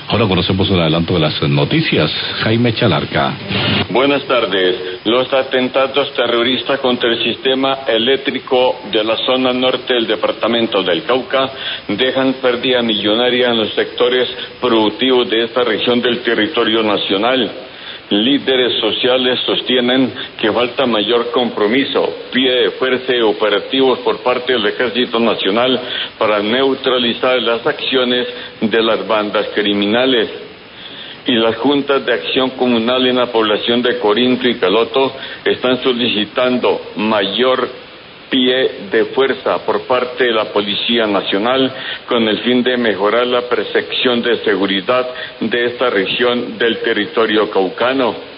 Ahora conocemos un adelanto de las noticias. Jaime Chalarca. Buenas tardes. Los atentados terroristas contra el sistema eléctrico de la zona norte del departamento del Cauca dejan pérdida millonaria en los sectores productivos de esta región del territorio nacional. Líderes sociales sostienen que falta mayor compromiso, pie de fuerza y operativos por parte del Ejército Nacional para neutralizar las acciones de las bandas criminales. Y las juntas de acción comunal en la población de Corinto y Caloto están solicitando mayor pie de fuerza por parte de la Policía Nacional con el fin de mejorar la percepción de seguridad de esta región del territorio caucano.